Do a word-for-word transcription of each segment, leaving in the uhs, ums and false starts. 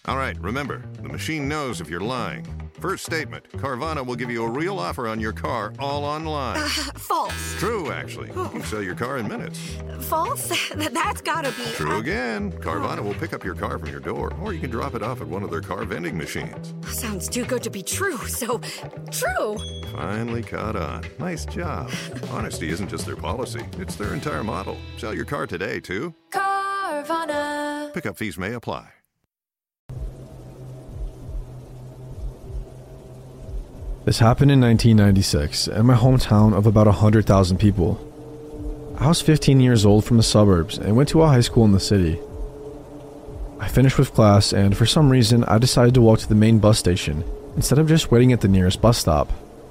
Alright, remember, the machine knows if you're lying. First statement, Carvana will give you a real offer on your car all online. Uh, false. True, actually. You can sell your car in minutes. False? That's gotta be... True uh, again. Carvana will pick up your car from your door, or you can drop it off at one of their car vending machines. Sounds too good to be true, so... True! Finally caught on. Nice job. Honesty isn't just their policy, it's their entire model. Sell your car today, too. Carvana. Pickup fees may apply. This happened in nineteen ninety-six, in my hometown of about one hundred thousand people. I was fifteen years old from the suburbs and went to a high school in the city. I finished with class and for some reason I decided to walk to the main bus station instead of just waiting at the nearest bus stop.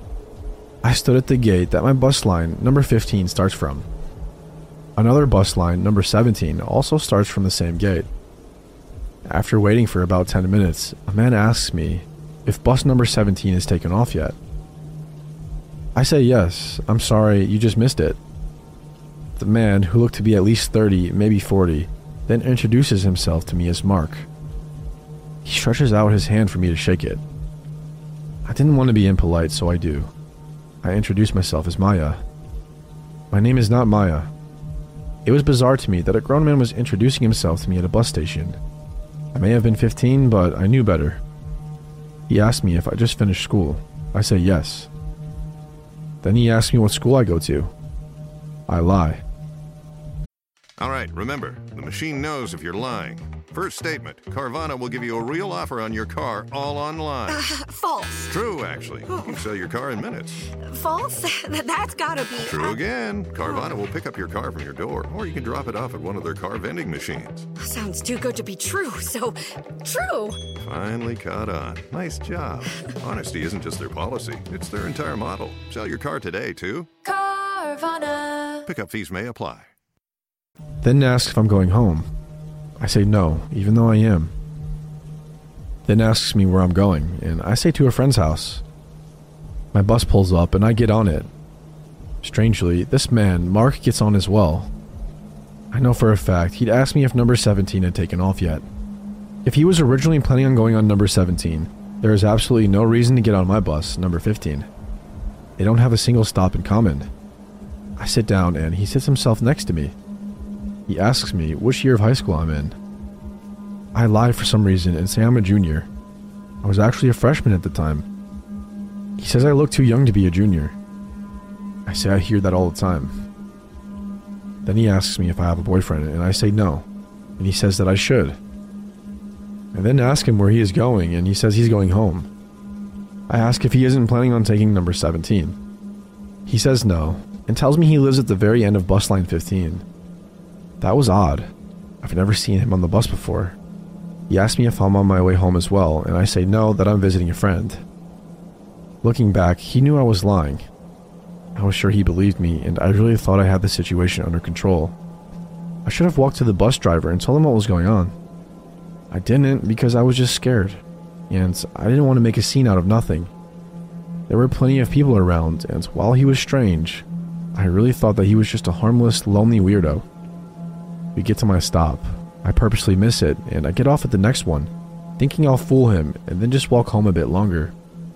I stood at the gate that my bus line, number fifteen, starts from. Another bus line, number seventeen, also starts from the same gate. After waiting for about ten minutes, a man asks me if bus number seventeen is taken off yet. I say yes, I'm sorry, you just missed it. The man, who looked to be at least thirty, maybe forty, then introduces himself to me as Mark. He stretches out his hand for me to shake it. I didn't want to be impolite, so I do. I introduce myself as Maya. My name is not Maya. It was bizarre to me that a grown man was introducing himself to me at a bus station. I may have been fifteen, but I knew better. He asked me if I just finished school. I say yes. Then he asked me what school I go to. I lie. Alright, remember, the machine knows if you're lying. First statement, Carvana will give you a real offer on your car all online. Uh, false. True, actually. You can sell your car in minutes. False? That's gotta be... True uh, again. Carvana will pick up your car from your door, or you can drop it off at one of their car vending machines. Sounds too good to be true, so... True! Finally caught on. Nice job. Honesty isn't just their policy, it's their entire model. Sell your car today, too. Carvana. Pickup fees may apply. Then asks if I'm going home. I say no, even though I am. Then asks me where I'm going, and I say to a friend's house. My bus pulls up and I get on it. Strangely, this man, Mark, gets on as well. I know for a fact he'd asked me if number seventeen had taken off yet. If he was originally planning on going on number seventeen, there is absolutely no reason to get on my bus, number fifteen. They don't have a single stop in common. I sit down and he sits himself next to me. He asks me which year of high school I'm in. I lie for some reason and say I'm a junior. I was actually a freshman at the time. He says I look too young to be a junior. I say I hear that all the time. Then he asks me if I have a boyfriend and I say no, and he says that I should. I then ask him where he is going and he says he's going home. I ask if he isn't planning on taking number seventeen. He says no, and tells me he lives at the very end of bus line fifteen. That was odd. I've never seen him on the bus before. He asked me if I'm on my way home as well, and I say no, that I'm visiting a friend. Looking back, he knew I was lying. I was sure he believed me, and I really thought I had the situation under control. I should have walked to the bus driver and told him what was going on. I didn't because I was just scared, and I didn't want to make a scene out of nothing. There were plenty of people around, and while he was strange, I really thought that he was just a harmless, lonely weirdo. We get to my stop. I purposely miss it, and I get off at the next one, thinking I'll fool him and then just walk home a bit longer.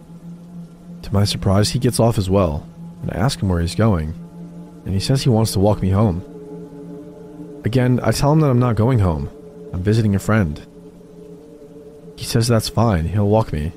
To my surprise, he gets off as well, and I ask him where he's going, and he says he wants to walk me home. Again, I tell him that I'm not going home. I'm visiting a friend. He says that's fine, he'll walk me.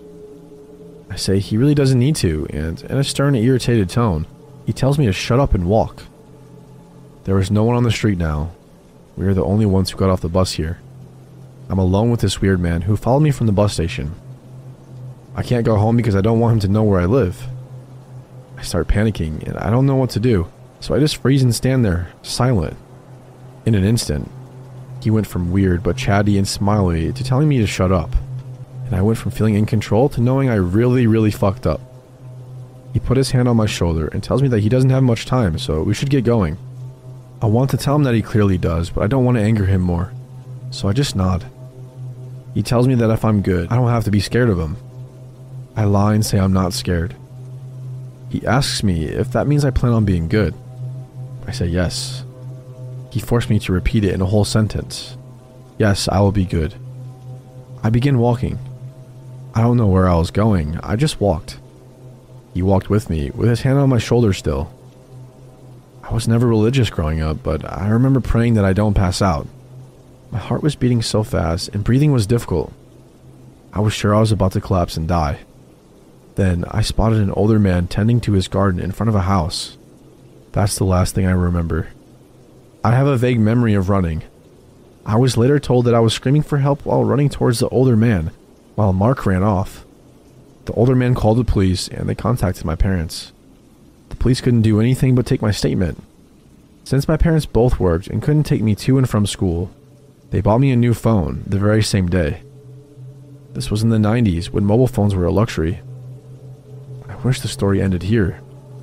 I say he really doesn't need to, and in a stern, irritated tone, he tells me to shut up and walk. There is no one on the street now. We are the only ones who got off the bus here. I'm alone with this weird man who followed me from the bus station. I can't go home because I don't want him to know where I live. I start panicking and I don't know what to do, so I just freeze and stand there, silent. In an instant, he went from weird but chatty and smiley to telling me to shut up, and I went from feeling in control to knowing I really, really fucked up. He put his hand on my shoulder and tells me that he doesn't have much time, so we should get going. I want to tell him that he clearly does, but I don't want to anger him more, so I just nod. He tells me that if I'm good, I don't have to be scared of him. I lie and say I'm not scared. He asks me if that means I plan on being good. I say yes. He forced me to repeat it in a whole sentence. Yes, I will be good. I began walking. I don't know where I was going, I just walked. He walked with me, with his hand on my shoulder still. I was never religious growing up, but I remember praying that I don't pass out. My heart was beating so fast, and breathing was difficult. I was sure I was about to collapse and die. Then I spotted an older man tending to his garden in front of a house. That's the last thing I remember. I have a vague memory of running. I was later told that I was screaming for help while running towards the older man, while Mark ran off. The older man called the police and they contacted my parents. The police couldn't do anything but take my statement. Since my parents both worked and couldn't take me to and from school, they bought me a new phone the very same day. This was in the nineties when mobile phones were a luxury. I wish the story ended here.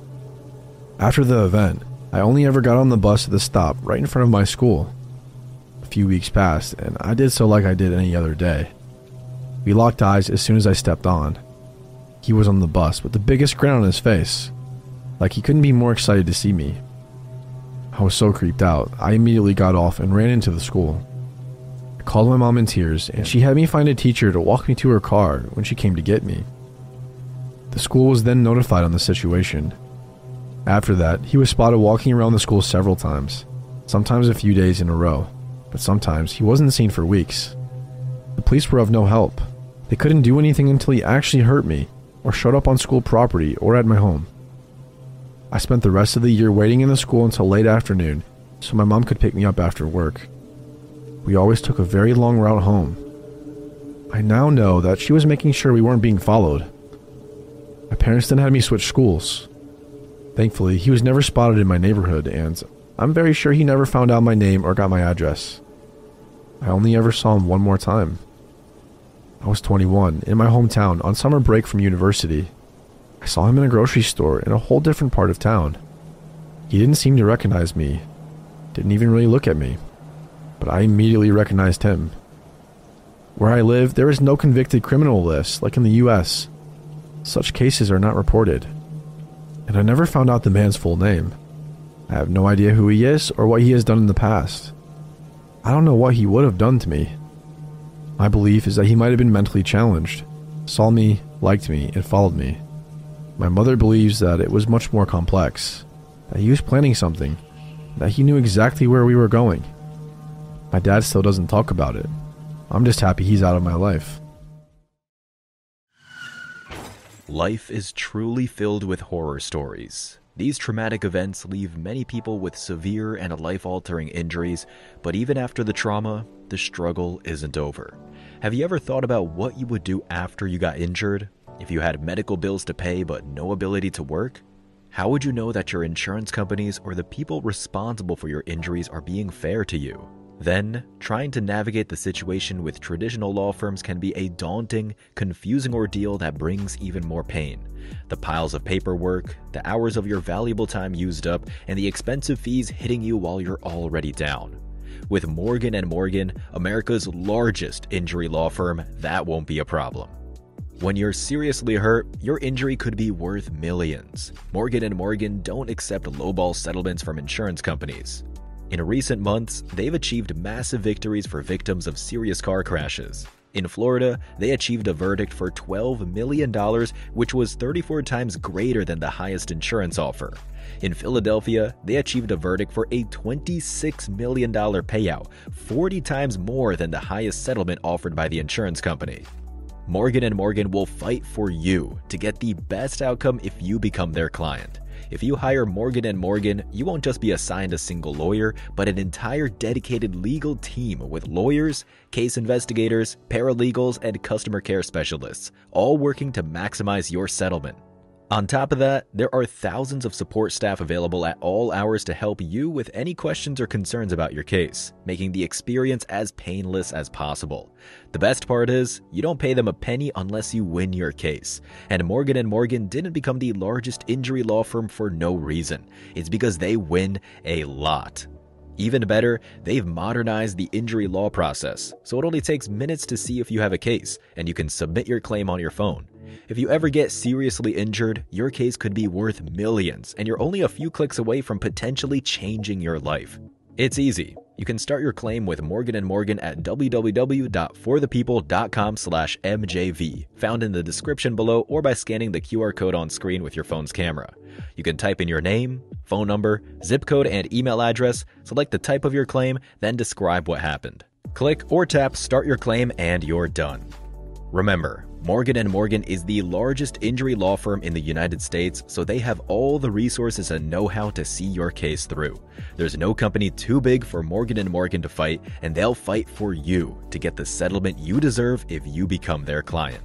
After the event, I only ever got on the bus at the stop right in front of my school. A few weeks passed, and I did so like I did any other day. We locked eyes as soon as I stepped on. He was on the bus with the biggest grin on his face, like he couldn't be more excited to see me. I was so creeped out, I immediately got off and ran into the school. I called my mom in tears, and she had me find a teacher to walk me to her car when she came to get me. The school was then notified on the situation. After that, he was spotted walking around the school several times, sometimes a few days in a row, but sometimes he wasn't seen for weeks. The police were of no help. They couldn't do anything until he actually hurt me, or showed up on school property or at my home. I spent the rest of the year waiting in the school until late afternoon so my mom could pick me up after work. We always took a very long route home. I now know that she was making sure we weren't being followed. My parents then had me switch schools. Thankfully, he was never spotted in my neighborhood, and I'm very sure he never found out my name or got my address. I only ever saw him one more time. I was twenty-one, in my hometown, on summer break from university. I saw him in a grocery store in a whole different part of town. He didn't seem to recognize me, didn't even really look at me, but I immediately recognized him. Where I live, there is no convicted criminal list like in the U S. Such cases are not reported. And I never found out the man's full name. I have no idea who he is or what he has done in the past. I don't know what he would have done to me. My belief is that he might have been mentally challenged, saw me, liked me, and followed me. My mother believes that it was much more complex, that he was planning something, that he knew exactly where we were going. My dad still doesn't talk about it. I'm just happy he's out of my life. Life is truly filled with horror stories. These traumatic events leave many people with severe and life-altering injuries, but even after the trauma, the struggle isn't over. Have you ever thought about what you would do after you got injured? If you had medical bills to pay but no ability to work? How would you know that your insurance companies or the people responsible for your injuries are being fair to you? Then, trying to navigate the situation with traditional law firms can be a daunting, confusing ordeal that brings even more pain. The piles of paperwork, the hours of your valuable time used up, and the expensive fees hitting you while you're already down. With Morgan and Morgan, America's largest injury law firm, that won't be a problem. When you're seriously hurt, your injury could be worth millions. Morgan and Morgan don't accept lowball settlements from insurance companies. In recent months, they've achieved massive victories for victims of serious car crashes. In Florida, they achieved a verdict for twelve million dollars, which was thirty-four times greater than the highest insurance offer. In Philadelphia, they achieved a verdict for a twenty-six million dollars payout, forty times more than the highest settlement offered by the insurance company. Morgan and Morgan will fight for you to get the best outcome if you become their client. If you hire Morgan and Morgan, you won't just be assigned a single lawyer, but an entire dedicated legal team with lawyers, case investigators, paralegals, and customer care specialists, all working to maximize your settlement. On top of that, there are thousands of support staff available at all hours to help you with any questions or concerns about your case, making the experience as painless as possible. The best part is, you don't pay them a penny unless you win your case. And Morgan and Morgan didn't become the largest injury law firm for no reason. It's because they win a lot. Even better, they've modernized the injury law process, so it only takes minutes to see if you have a case, and you can submit your claim on your phone. If you ever get seriously injured, your case could be worth millions, and you're only a few clicks away from potentially changing your life. It's easy. You can start your claim with Morgan and Morgan at w w w dot for the people dot com slash m j v, found in the description below or by scanning the Q R code on screen with your phone's camera. You can type in your name, phone number, zip code, and email address, select the type of your claim, then describe what happened. Click or tap Start Your Claim and you're done. Remember, Morgan and Morgan is the largest injury law firm in the United States, so they have all the resources and know-how to see your case through. There's no company too big for Morgan and Morgan to fight, and they'll fight for you to get the settlement you deserve if you become their client.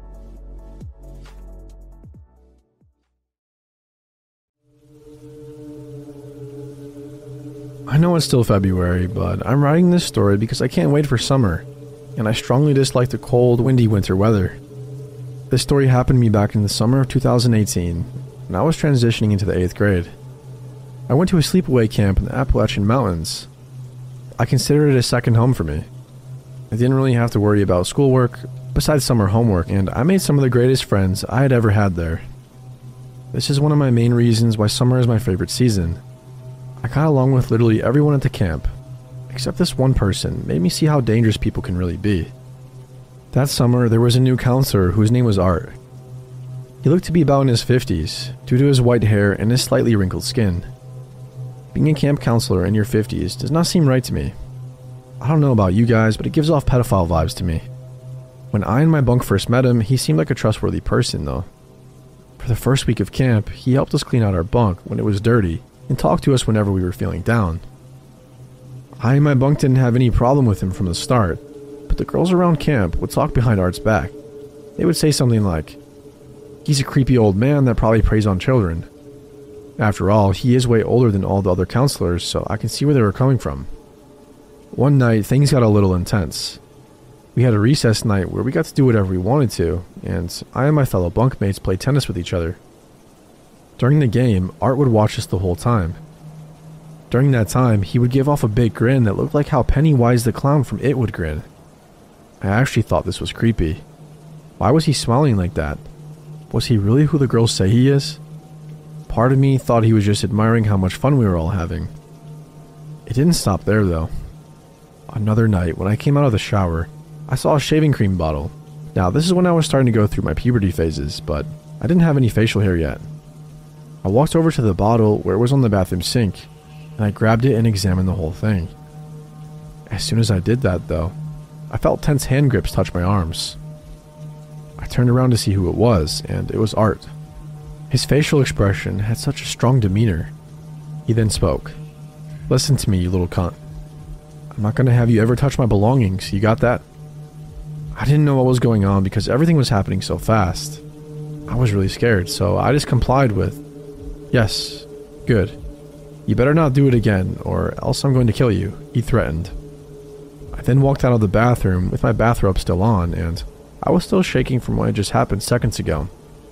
I know it's still February, but I'm writing this story because I can't wait for summer, and I strongly dislike the cold, windy winter weather. This story happened to me back in the summer of two thousand eighteen, when I was transitioning into the eighth grade. I went to a sleepaway camp in the Appalachian Mountains. I considered it a second home for me. I didn't really have to worry about schoolwork, besides summer homework, and I made some of the greatest friends I had ever had there. This is one of my main reasons why summer is my favorite season. I got along with literally everyone at the camp, except this one person made me see how dangerous people can really be. That summer, there was a new counselor whose name was Art. He looked to be about in his fifties, due to his white hair and his slightly wrinkled skin. Being a camp counselor in your fifties does not seem right to me. I don't know about you guys, but it gives off pedophile vibes to me. When I and my bunk first met him, he seemed like a trustworthy person, though. For the first week of camp, he helped us clean out our bunk when it was dirty, and talked to us whenever we were feeling down. I and my bunk didn't have any problem with him from the start, but the girls around camp would talk behind Art's back. They would say something like, "He's a creepy old man that probably preys on children." After all, he is way older than all the other counselors, so I can see where they were coming from. One night, things got a little intense. We had a recess night where we got to do whatever we wanted to, and I and my fellow bunkmates played tennis with each other. During the game, Art would watch us the whole time. During that time, he would give off a big grin that looked like how Pennywise the Clown from It would grin. I actually thought this was creepy. Why was he smiling like that? Was he really who the girls say he is? Part of me thought he was just admiring how much fun we were all having. It didn't stop there, though. Another night, when I came out of the shower, I saw a shaving cream bottle. Now, this is when I was starting to go through my puberty phases, but I didn't have any facial hair yet. I walked over to the bottle where it was on the bathroom sink, and I grabbed it and examined the whole thing. As soon as I did that, though, I felt tense hand grips touch my arms. I turned around to see who it was, and it was Art. His facial expression had such a strong demeanor. He then spoke. "Listen to me, you little cunt. I'm not going to have you ever touch my belongings, you got that?" I didn't know what was going on because everything was happening so fast. I was really scared, so I just complied with, "Yes, good. You better not do it again, or else I'm going to kill you," he threatened. I then walked out of the bathroom with my bathrobe still on, and I was still shaking from what had just happened seconds ago.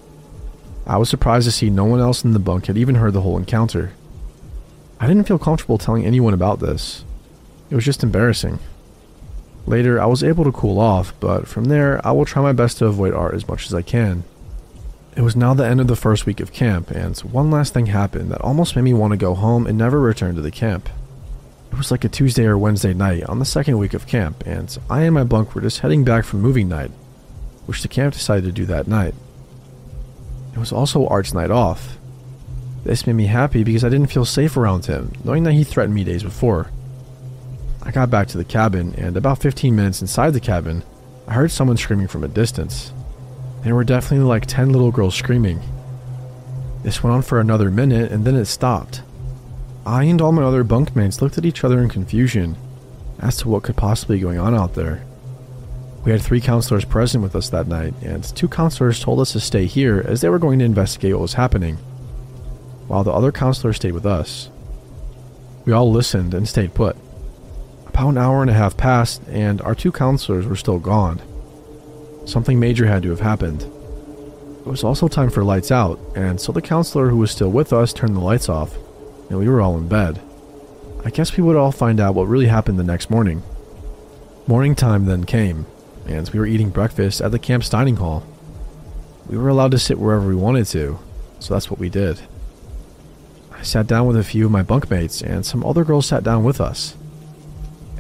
I was surprised to see no one else in the bunk had even heard the whole encounter. I didn't feel comfortable telling anyone about this. It was just embarrassing. Later, I was able to cool off, but from there, I will try my best to avoid Art as much as I can. It was now the end of the first week of camp, and one last thing happened that almost made me want to go home and never return to the camp. It was like a Tuesday or Wednesday night on the second week of camp, and I and my bunk were just heading back from movie night, which the camp decided to do that night. It was also Art's night off. This made me happy because I didn't feel safe around him, knowing that he threatened me days before. I got back to the cabin, and about fifteen minutes inside the cabin, I heard someone screaming from a distance. There were definitely like ten little girls screaming. This went on for another minute, and then it stopped. I and all my other bunkmates looked at each other in confusion as to what could possibly be going on out there. We had three counselors present with us that night, and two counselors told us to stay here as they were going to investigate what was happening, while the other counselor stayed with us. We all listened and stayed put. About an hour and a half passed, and our two counselors were still gone. Something major had to have happened. It was also time for lights out, and so the counselor who was still with us turned the lights off, and we were all in bed. I guess we would all find out what really happened the next morning. Morning time then came, and we were eating breakfast at the camp's dining hall. We were allowed to sit wherever we wanted to, so that's what we did. I sat down with a few of my bunkmates, and some other girls sat down with us.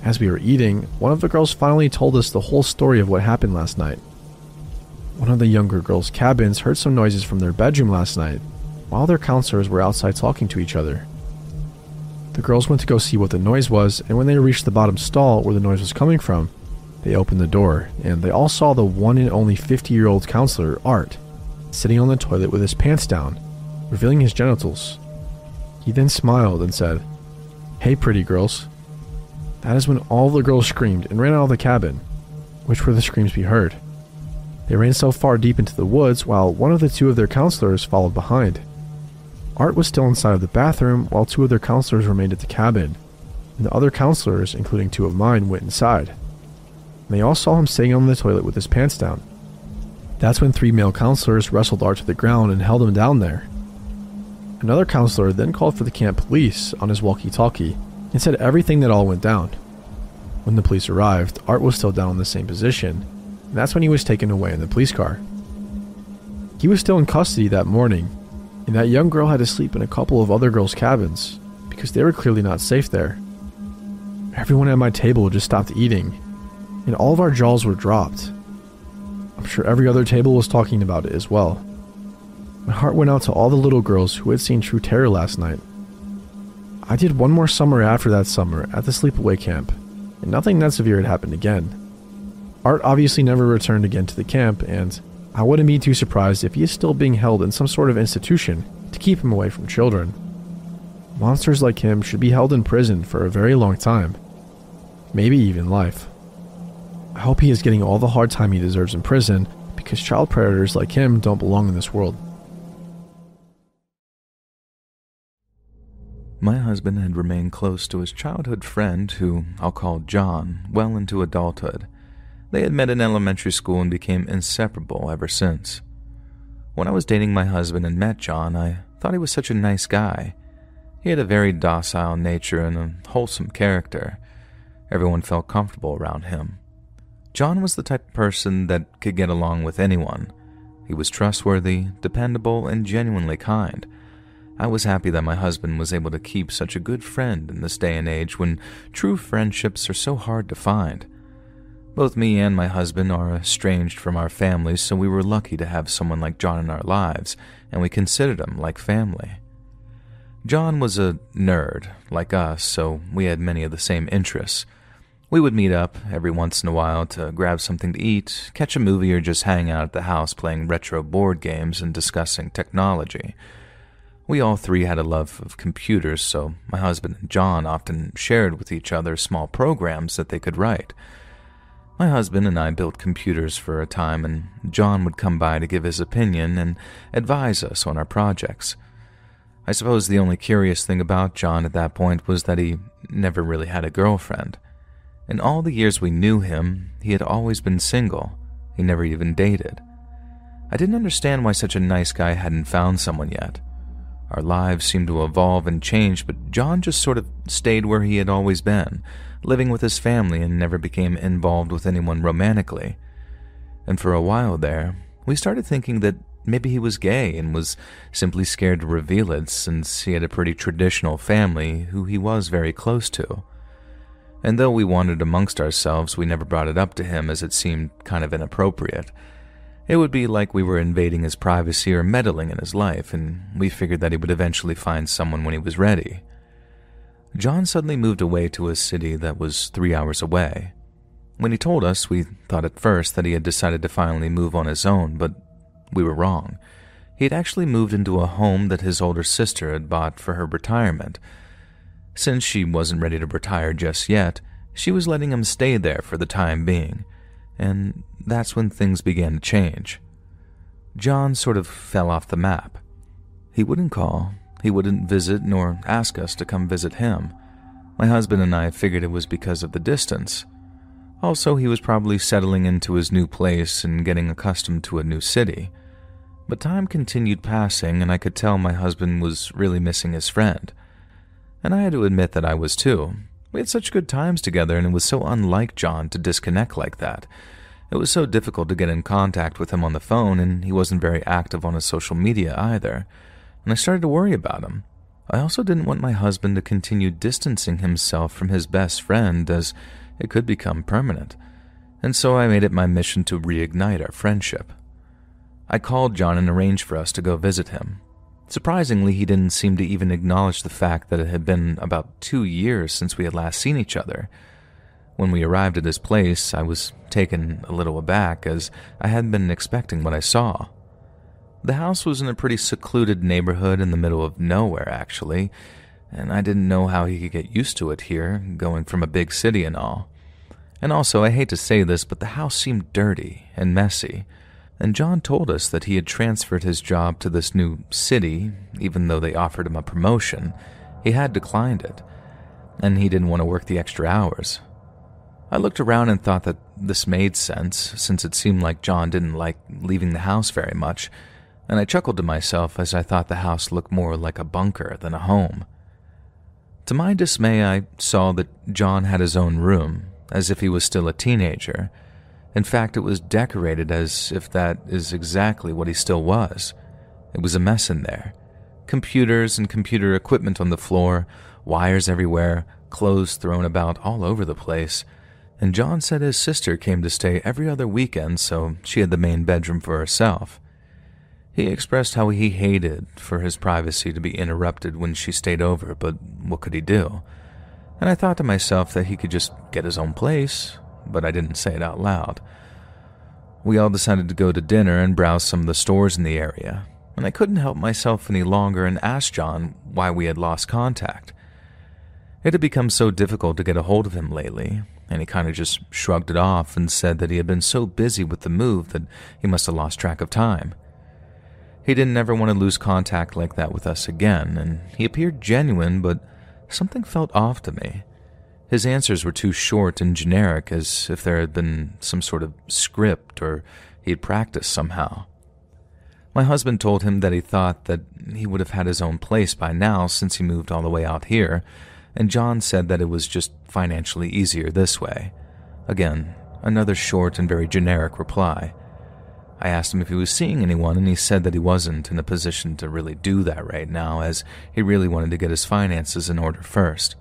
As we were eating, one of the girls finally told us the whole story of what happened last night. One of the younger girls' cabins heard some noises from their bedroom last night, while their counselors were outside talking to each other. The girls went to go see what the noise was, and when they reached the bottom stall where the noise was coming from, they opened the door, and they all saw the one and only fifty-year-old counselor, Art, sitting on the toilet with his pants down, revealing his genitals. He then smiled and said, "Hey, pretty girls." That is when all the girls screamed and ran out of the cabin, which were the screams we heard. They ran so far deep into the woods while one of the two of their counselors followed behind. Art was still inside of the bathroom while two of their counselors remained at the cabin, and the other counselors, including two of mine, went inside. And they all saw him sitting on the toilet with his pants down. That's when three male counselors wrestled Art to the ground and held him down there. Another counselor then called for the camp police on his walkie-talkie and said everything that all went down. When the police arrived, Art was still down in the same position, and that's when he was taken away in the police car. He was still in custody that morning, and that young girl had to sleep in a couple of other girls' cabins because they were clearly not safe there. Everyone at my table just stopped eating, and all of our jaws were dropped. I'm sure every other table was talking about it as well. My heart went out to all the little girls who had seen true terror last night. I did one more summer after that summer at the sleepaway camp, and nothing that severe had happened again. Art obviously never returned again to the camp, and I wouldn't be too surprised if he is still being held in some sort of institution to keep him away from children. Monsters like him should be held in prison for a very long time, maybe even life. I hope he is getting all the hard time he deserves in prison, because child predators like him don't belong in this world. My husband had remained close to his childhood friend, who I'll call John, well into adulthood. They had met in elementary school and became inseparable ever since. When I was dating my husband and met John, I thought he was such a nice guy. He had a very docile nature and a wholesome character. Everyone felt comfortable around him. John was the type of person that could get along with anyone. He was trustworthy, dependable, and genuinely kind. I was happy that my husband was able to keep such a good friend in this day and age when true friendships are so hard to find. Both me and my husband are estranged from our families, so we were lucky to have someone like John in our lives, and we considered him like family. John was a nerd, like us, so we had many of the same interests. We would meet up every once in a while to grab something to eat, catch a movie, or just hang out at the house playing retro board games and discussing technology. We all three had a love of computers, so my husband and John often shared with each other small programs that they could write. My husband and I built computers for a time, and John would come by to give his opinion and advise us on our projects. I suppose the only curious thing about John at that point was that he never really had a girlfriend. In all the years we knew him, he had always been single. He never even dated. I didn't understand why such a nice guy hadn't found someone yet. Our lives seemed to evolve and change, but John just sort of stayed where he had always been, living with his family, and never became involved with anyone romantically. And for a while there, we started thinking that maybe he was gay and was simply scared to reveal it, since he had a pretty traditional family who he was very close to. And though we wanted amongst ourselves, we never brought it up to him, as it seemed kind of inappropriate. It would be like we were invading his privacy or meddling in his life, and we figured that he would eventually find someone when he was ready. John suddenly moved away to a city that was three hours away. When he told us, we thought at first that he had decided to finally move on his own, but we were wrong. He had actually moved into a home that his older sister had bought for her retirement. Since she wasn't ready to retire just yet, she was letting him stay there for the time being. And that's when things began to change. John sort of fell off the map. He wouldn't call, he wouldn't visit, nor ask us to come visit him. My husband and I figured it was because of the distance. Also, he was probably settling into his new place and getting accustomed to a new city. But time continued passing, and I could tell my husband was really missing his friend. And I had to admit that I was too. We had such good times together, and it was so unlike John to disconnect like that. It was so difficult to get in contact with him on the phone, and he wasn't very active on his social media either. And I started to worry about him. I also didn't want my husband to continue distancing himself from his best friend, as it could become permanent, and so I made it my mission to reignite our friendship. I called John and arranged for us to go visit him. Surprisingly, he didn't seem to even acknowledge the fact that it had been about two years since we had last seen each other. When we arrived at his place, I was taken a little aback, as I hadn't been expecting what I saw. The house was in a pretty secluded neighborhood in the middle of nowhere, actually, and I didn't know how he could get used to it here, going from a big city and all. And also, I hate to say this, but the house seemed dirty and messy, and John told us that he had transferred his job to this new city, even though they offered him a promotion. He had declined it, and he didn't want to work the extra hours. I looked around and thought that this made sense, since it seemed like John didn't like leaving the house very much, and I chuckled to myself as I thought the house looked more like a bunker than a home. To my dismay, I saw that John had his own room, as if he was still a teenager. In fact, it was decorated as if that is exactly what he still was. It was a mess in there. Computers and computer equipment on the floor, wires everywhere, clothes thrown about all over the place. And John said his sister came to stay every other weekend, so she had the main bedroom for herself. He expressed how he hated for his privacy to be interrupted when she stayed over, but what could he do? And I thought to myself that he could just get his own place, but I didn't say it out loud. We all decided to go to dinner and browse some of the stores in the area, and I couldn't help myself any longer and asked John why we had lost contact. It had become so difficult to get a hold of him lately, and he kind of just shrugged it off and said that he had been so busy with the move that he must have lost track of time. He didn't ever want to lose contact like that with us again, and he appeared genuine, but something felt off to me. His answers were too short and generic, as if there had been some sort of script or he had practiced somehow. My husband told him that he thought that he would have had his own place by now since he moved all the way out here, and John said that it was just financially easier this way. Again, another short and very generic reply. I asked him if he was seeing anyone, and he said that he wasn't in a position to really do that right now, as he really wanted to get his finances in order first.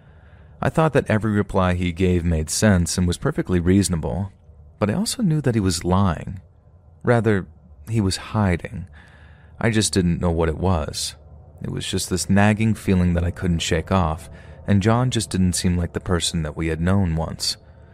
I thought that every reply he gave made sense and was perfectly reasonable, but I also knew that he was lying. Rather, he was hiding. I just didn't know what it was. It was just this nagging feeling that I couldn't shake off, and John just didn't seem like the person that we had known once.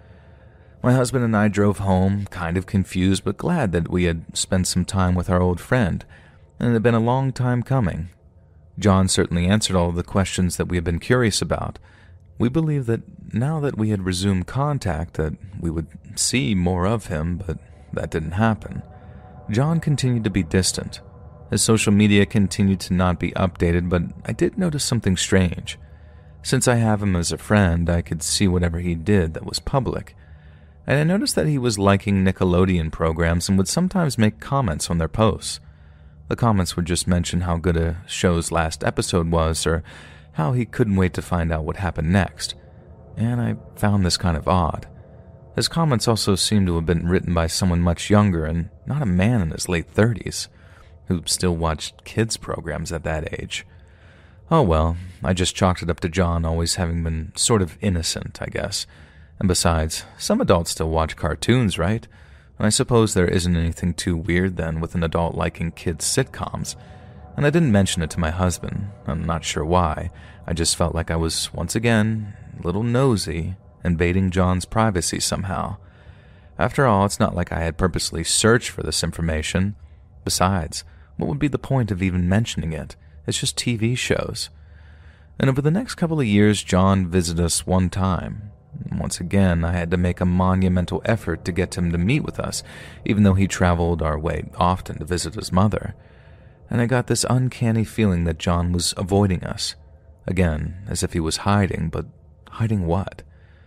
My husband and I drove home, kind of confused but glad that we had spent some time with our old friend, and it had been a long time coming. John certainly answered all of the questions that we had been curious about. We believed that now that we had resumed contact that we would see more of him, but that didn't happen. John continued to be distant. His social media continued to not be updated, but I did notice something strange. Since I have him as a friend, I could see whatever he did that was public. And I noticed that he was liking Nickelodeon programs and would sometimes make comments on their posts. The comments would just mention how good a show's last episode was, or how he couldn't wait to find out what happened next. And I found this kind of odd. His comments also seemed to have been written by someone much younger and not a man in his late thirties, who still watched kids' programs at that age. Oh well, I just chalked it up to John always having been sort of innocent, I guess. And besides, some adults still watch cartoons, right? And I suppose there isn't anything too weird then with an adult liking kids' sitcoms. And I didn't mention it to my husband. I'm not sure why. I just felt like I was, once again, a little nosy, invading John's privacy somehow. After all, it's not like I had purposely searched for this information. Besides, what would be the point of even mentioning it? It's just T V shows. And over the next couple of years, John visited us one time. Once again, I had to make a monumental effort to get him to meet with us, even though he traveled our way often to visit his mother. And I got this uncanny feeling that John was avoiding us. Again, as if he was hiding, but hiding what?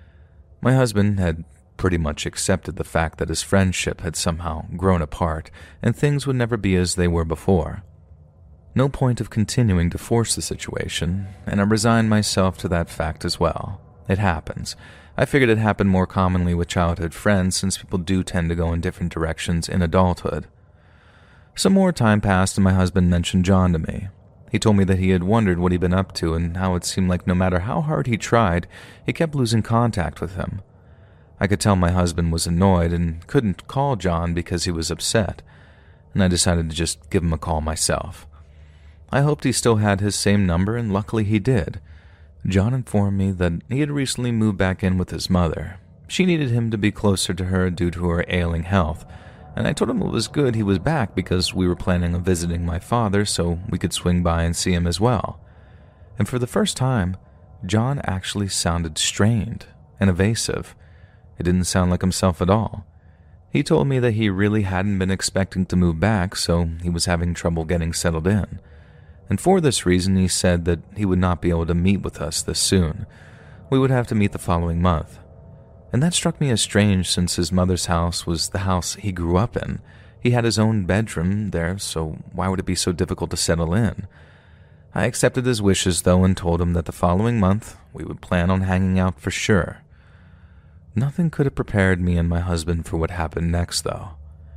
My husband had pretty much accepted the fact that his friendship had somehow grown apart, and things would never be as they were before. No point of continuing to force the situation, and I resigned myself to that fact as well. It happens. I figured it happened more commonly with childhood friends since people do tend to go in different directions in adulthood. Some more time passed and my husband mentioned John to me. He told me that he had wondered what he'd been up to and how it seemed like no matter how hard he tried, he kept losing contact with him. I could tell my husband was annoyed and couldn't call John because he was upset, and I decided to just give him a call myself. I hoped he still had his same number, and luckily he did. John informed me that he had recently moved back in with his mother. She needed him to be closer to her due to her ailing health, and I told him it was good he was back because we were planning on visiting my father so we could swing by and see him as well. And for the first time, John actually sounded strained and evasive. It didn't sound like himself at all. He told me that he really hadn't been expecting to move back, so he was having trouble getting settled in. And for this reason, he said that he would not be able to meet with us this soon. We would have to meet the following month. And that struck me as strange since his mother's house was the house he grew up in. He had his own bedroom there, so why would it be so difficult to settle in? I accepted his wishes, though, and told him that the following month we would plan on hanging out for sure. Nothing could have prepared me and my husband for what happened next, though.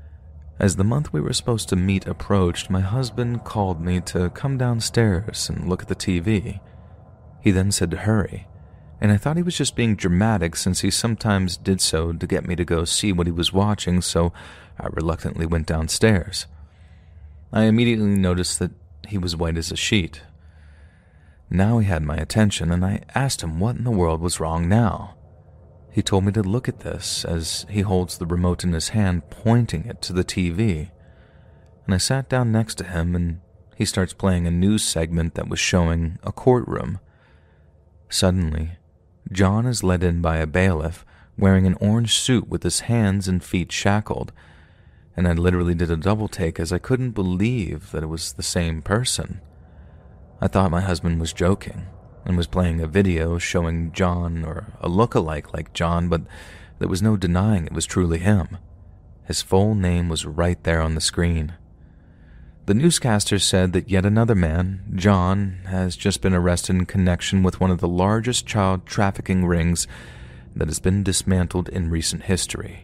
As the month we were supposed to meet approached, my husband called me to come downstairs and look at the T V. He then said to hurry, and I thought he was just being dramatic since he sometimes did so to get me to go see what he was watching, so I reluctantly went downstairs. I immediately noticed that he was white as a sheet. Now he had my attention, and I asked him what in the world was wrong now. He told me to look at this as he holds the remote in his hand, pointing it to the T V. And I sat down next to him, and he starts playing a news segment that was showing a courtroom. Suddenly, John is led in by a bailiff wearing an orange suit with his hands and feet shackled, and I literally did a double take as I couldn't believe that it was the same person. I thought my husband was joking and was playing a video showing John or a look-alike like John, but there was no denying it was truly him. His full name was right there on the screen. The newscaster said that yet another man, John, has just been arrested in connection with one of the largest child trafficking rings that has been dismantled in recent history.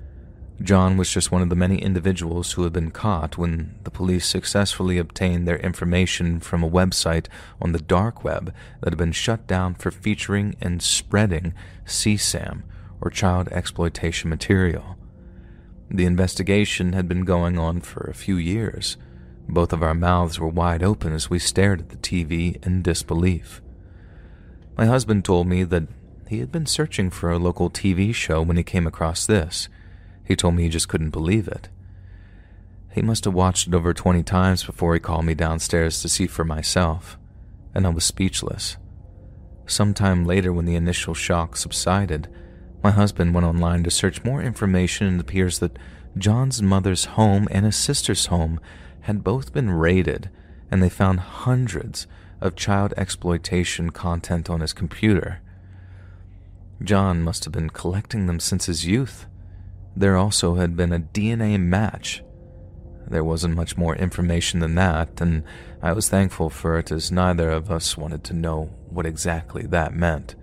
John was just one of the many individuals who had been caught when the police successfully obtained their information from a website on the dark web that had been shut down for featuring and spreading C SAM, or child exploitation material. The investigation had been going on for a few years. Both of our mouths were wide open as we stared at the T V in disbelief. My husband told me that he had been searching for a local T V show when he came across this. He told me he just couldn't believe it. He must have watched it over twenty times before he called me downstairs to see for myself, and I was speechless. Sometime later, when the initial shock subsided, my husband went online to search more information, and it appears that John's mother's home and his sister's home had both been raided, and they found hundreds of child exploitation content on his computer. John must have been collecting them since his youth. There also had been a D N A match. There wasn't much more information than that, and I was thankful for it as neither of us wanted to know what exactly that meant.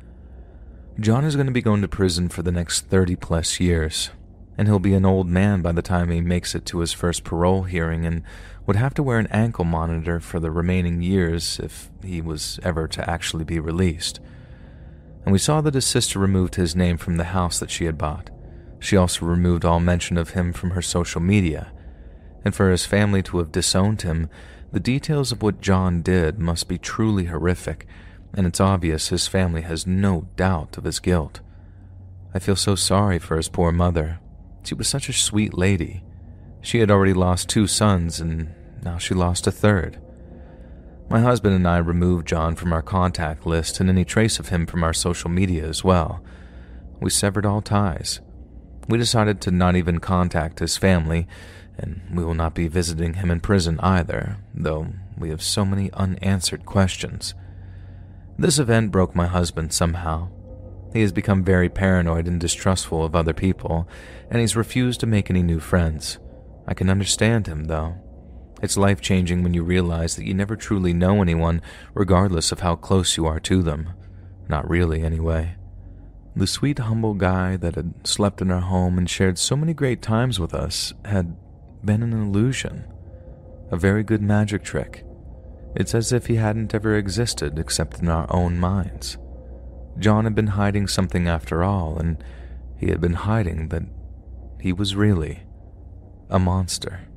John is going to be going to prison for the next thirty plus years, and he'll be an old man by the time he makes it to his first parole hearing and would have to wear an ankle monitor for the remaining years if he was ever to actually be released. And we saw that his sister removed his name from the house that she had bought. She also removed all mention of him from her social media, and for his family to have disowned him, the details of what John did must be truly horrific, and it's obvious his family has no doubt of his guilt. I feel so sorry for his poor mother. She was such a sweet lady. She had already lost two sons, and now she lost a third. My husband and I removed John from our contact list and any trace of him from our social media as well. We severed all ties. We decided to not even contact his family, and we will not be visiting him in prison either, though we have so many unanswered questions. This event broke my husband somehow. He has become very paranoid and distrustful of other people, and he's refused to make any new friends. I can understand him, though. It's life-changing when you realize that you never truly know anyone, regardless of how close you are to them. Not really, anyway. The sweet, humble guy that had slept in our home and shared so many great times with us had been an illusion, a very good magic trick. It's as if he hadn't ever existed except in our own minds. John had been hiding something after all, and he had been hiding that he was really a monster.